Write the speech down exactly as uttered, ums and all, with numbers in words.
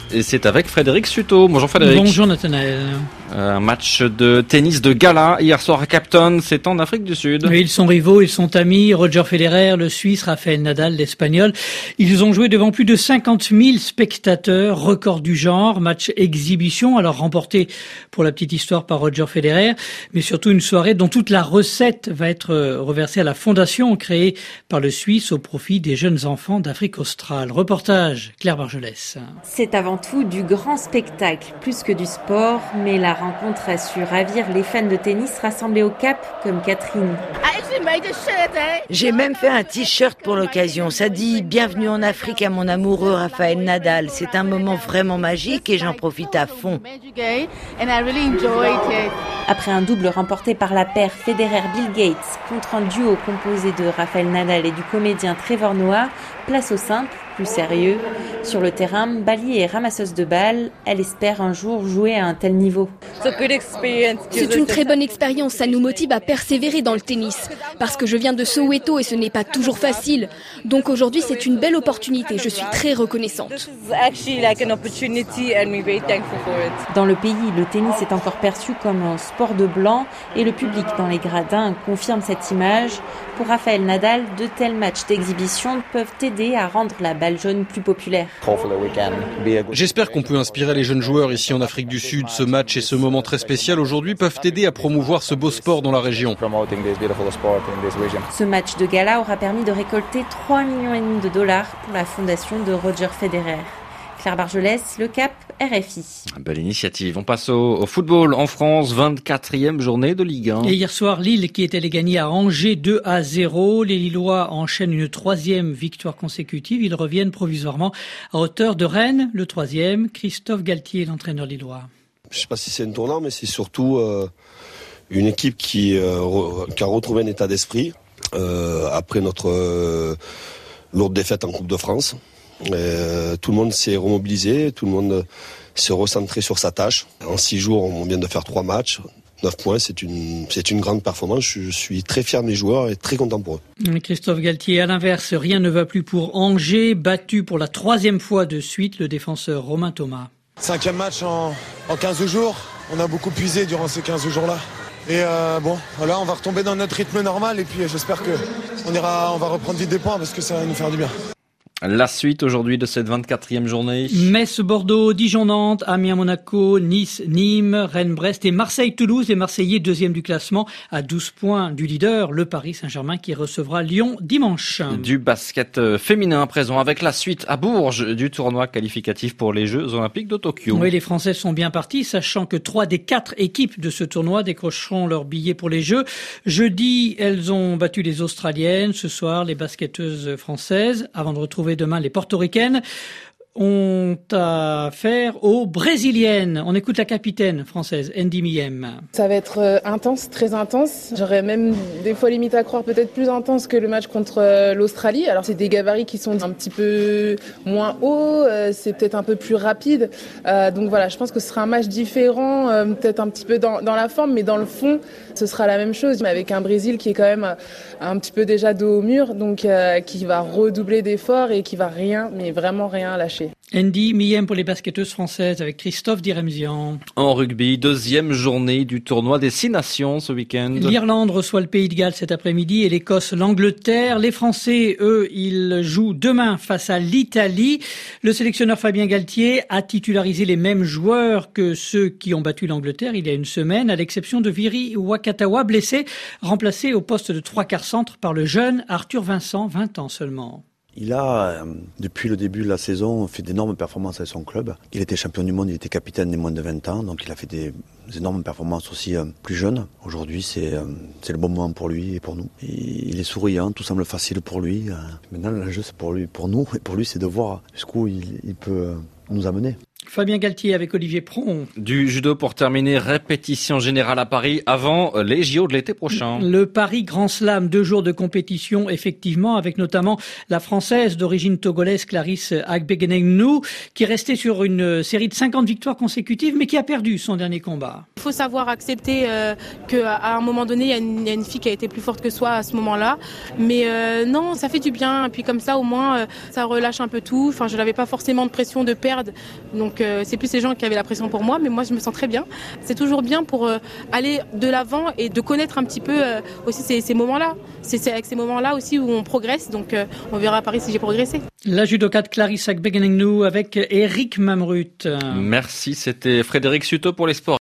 Et c'est avec Frédéric Suto. Bonjour Frédéric. Bonjour Nathanaël. Un match de tennis de gala hier soir à Cape Town, c'est en Afrique du Sud. Oui, ils sont rivaux, ils sont amis. Roger Federer, le Suisse, Rafael Nadal, l'Espagnol. Ils ont joué devant plus de cinquante mille spectateurs, record du genre, match exhibition, alors remporté pour la petite histoire par Roger Federer, mais surtout une soirée dont toute la recette va être reversée à la fondation créée par le Suisse au profit des jeunes enfants d'Afrique australe. Reportage, Claire Bargelès. C'est avant tout du grand spectacle, plus que du sport, mais la rencontre a su ravir les fans de tennis rassemblés au Cap, comme Catherine. J'ai même fait un t-shirt pour l'occasion. Ça dit « Bienvenue en Afrique à mon amoureux Rafael Nadal ». C'est un moment vraiment magique et j'en profite à fond. Après un double remporté par la paire Federer-Bill Gates contre un duo composé de Rafael Nadal et du comédien Trevor Noah, place au simple, plus sérieux. Sur le terrain, Bali est ramasseuse de balles. Elle espère un jour jouer à un tel niveau. C'est une très bonne expérience, ça nous motive à persévérer dans le tennis. Parce que je viens de Soweto et ce n'est pas toujours facile. Donc aujourd'hui, c'est une belle opportunité. Je suis très reconnaissante. Dans le pays, le tennis est encore perçu comme un sport de blanc et le public dans les gradins confirme cette image. Pour Rafael Nadal, de tels matchs d'exhibition peuvent aider à rendre la balle jaune plus populaire. J'espère qu'on peut inspirer les jeunes joueurs ici en Afrique du Sud. Ce match et ce moment très spécial aujourd'hui peuvent aider à promouvoir ce beau sport dans la région. Ce match de gala aura permis de récolter trois virgule cinq millions de dollars pour la fondation de Roger Federer. Claire Bargelès, Le Cap, R F I. Belle initiative. On passe au, au football en France, vingt-quatrième journée de Ligue un. Et hier soir, Lille qui est allé gagner à Angers deux à zéro. Les Lillois enchaînent une troisième victoire consécutive. Ils reviennent provisoirement à hauteur de Rennes, le troisième. Christophe Galtier, l'entraîneur lillois. Je ne sais pas si c'est un tournant, mais c'est surtout euh, une équipe qui, euh, re, qui a retrouvé un état d'esprit euh, après notre euh, lourde défaite en Coupe de France. Euh, tout le monde s'est remobilisé, tout le monde s'est recentré sur sa tâche. En six jours, on vient de faire trois matchs. neuf points, c'est une, c'est une grande performance. Je suis très fier de mes joueurs et très content pour eux. Christophe Galtier, à l'inverse, rien ne va plus pour Angers, battu pour la troisième fois de suite le défenseur Romain Thomas. Cinquième match en, en quinze jours. On a beaucoup puisé durant ces quinze jours-là. Et euh, bon, voilà, on va retomber dans notre rythme normal et puis j'espère que on ira, on va reprendre vite des points parce que ça va nous faire du bien. La suite aujourd'hui de cette vingt-quatrième journée. Metz, Bordeaux, Dijon, Nantes, Amiens, Monaco, Nice, Nîmes, Rennes, Brest et Marseille, Toulouse. Les Marseillais deuxième du classement à douze points du leader, le Paris Saint-Germain qui recevra Lyon dimanche. Du basket féminin à présent avec la suite à Bourges du tournoi qualificatif pour les Jeux Olympiques de Tokyo. Oui, les Français sont bien partis, sachant que trois des quatre équipes de ce tournoi décrocheront leur billet pour les Jeux. Jeudi, elles ont battu les Australiennes. Ce soir, les basketteuses françaises, avant de retrouver demain les portoricaines, ont affaire aux brésiliennes. On écoute la capitaine française, Andy Miem. Ça va être euh, intense, très intense. J'aurais même des fois limite à croire peut-être plus intense que le match contre euh, l'Australie. Alors c'est des gabarits qui sont un petit peu moins hauts, euh, c'est peut-être un peu plus rapide. Euh, donc voilà, je pense que ce sera un match différent, euh, peut-être un petit peu dans, dans la forme, mais dans le fond, ce sera la même chose. Mais avec un Brésil qui est quand même euh, un petit peu déjà dos au mur, donc euh, qui va redoubler d'efforts et qui va rien, mais vraiment rien lâcher. Andy Miem pour les basketteuses françaises avec Christophe Diremzian. En rugby, deuxième journée du tournoi des Six Nations ce week-end. L'Irlande reçoit le Pays de Galles cet après-midi et l'Écosse l'Angleterre. Les Français, eux, ils jouent demain face à l'Italie. Le sélectionneur Fabien Galtier a titularisé les mêmes joueurs que ceux qui ont battu l'Angleterre il y a une semaine, à l'exception de Viri Wakatawa, blessé, remplacé au poste de trois quarts centre par le jeune Arthur Vincent, vingt ans seulement. Il a, depuis le début de la saison, fait d'énormes performances avec son club. Il était champion du monde, il était capitaine des moins de vingt ans, donc il a fait des énormes performances aussi plus jeunes. Aujourd'hui, c'est, c'est le bon moment pour lui et pour nous. Et il est souriant, tout semble facile pour lui. Maintenant, l'enjeu, c'est pour lui, pour nous, et pour lui, c'est de voir jusqu'où il, il peut nous amener. Fabien Galtier avec Olivier Pron. Du judo pour terminer, répétition générale à Paris avant les J O de l'été prochain. Le Paris Grand Slam, deux jours de compétition effectivement, avec notamment la Française d'origine togolaise Clarisse Agbegenegnou, qui est restée sur une série de cinquante victoires consécutives, mais qui a perdu son dernier combat. Il faut savoir accepter euh, qu'à un moment donné, il y, a une, il y a une fille qui a été plus forte que soi à ce moment-là. Mais euh, non, ça fait du bien. Et puis comme ça, au moins, euh, ça relâche un peu tout. Enfin, je n'avais pas forcément de pression de perdre. Donc euh, c'est plus les gens qui avaient la pression pour moi. Mais moi, je me sens très bien. C'est toujours bien pour euh, aller de l'avant et de connaître un petit peu euh, aussi ces, ces moments-là. C'est, c'est avec ces moments-là aussi où on progresse. Donc euh, on verra à Paris si j'ai progressé. La judokate Clarisse Agbegenegnou avec Eric Mamrut. Merci, c'était Frédéric Suto pour les sports.